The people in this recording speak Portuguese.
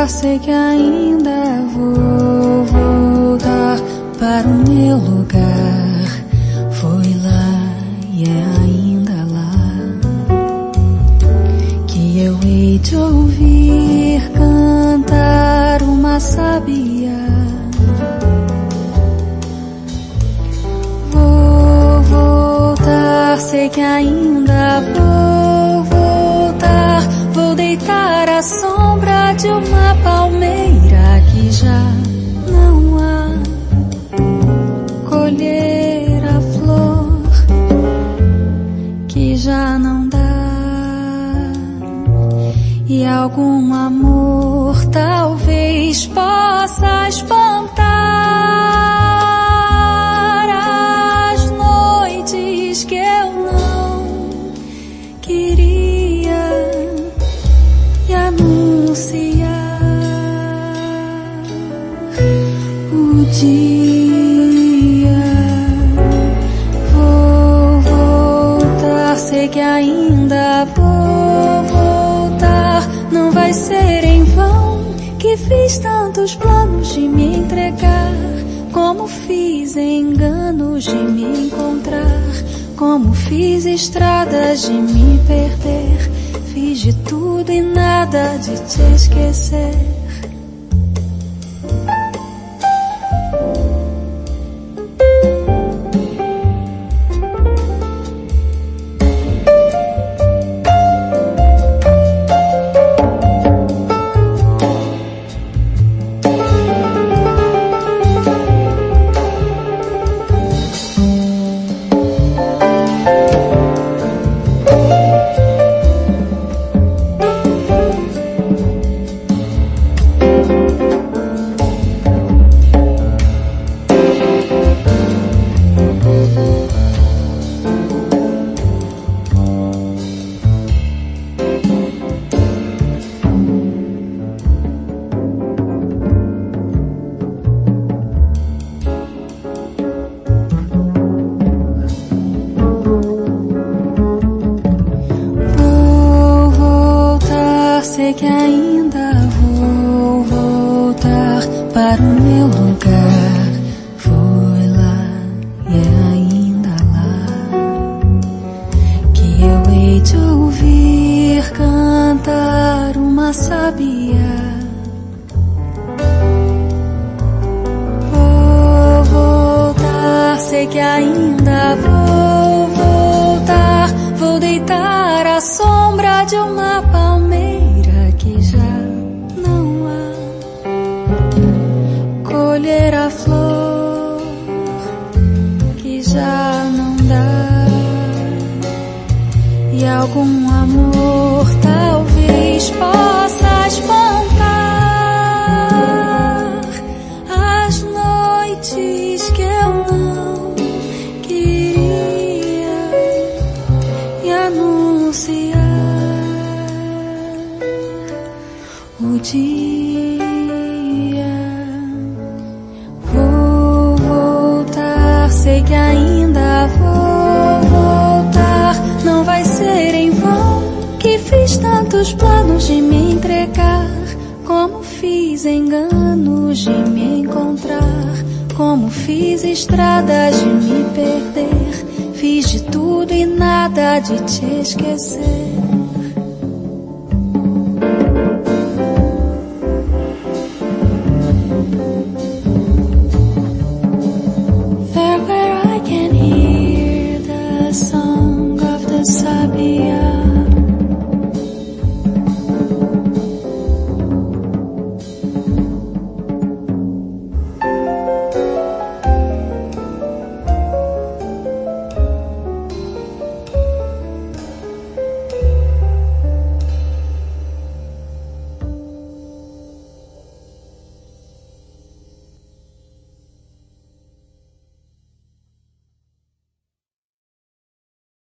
sei que ainda vou voltar para o meu lugar. Foi lá e é ainda lá que eu hei de ouvir cantar uma sabiá. Vou voltar, sei que ainda vou voltar. Vou deitar à sombra de uma palmeira que já não há. Colher a flor que já não dá. E algum amor talvez possa espantar as noites que eu não queria e anunciar o dia. Vou voltar, sei que ainda vou voltar. Não vai ser em vão que fiz tantos planos de me entregar. Como fiz enganos de me encontrar. Como fiz estradas de me perder. Fiz de tudo e nada de te esquecer. Sei que ainda vou voltar para o meu lugar. Foi lá e é ainda lá que eu hei de ouvir cantar uma sabiá. Vou voltar, sei que ainda vou voltar. Vou deitar à sombra de uma palmeira que já não há. Colher a flor que já não dá. E algum amor talvez possa espantar as noites que eu não queria e anunciar o dia. Vou voltar, sei que ainda vou voltar. Não vai ser em vão que fiz tantos planos de me entregar. Como fiz enganos de me encontrar. Como fiz estradas de me perder. Fiz de tudo e nada de te esquecer. There where I can hear the song of the sabiá.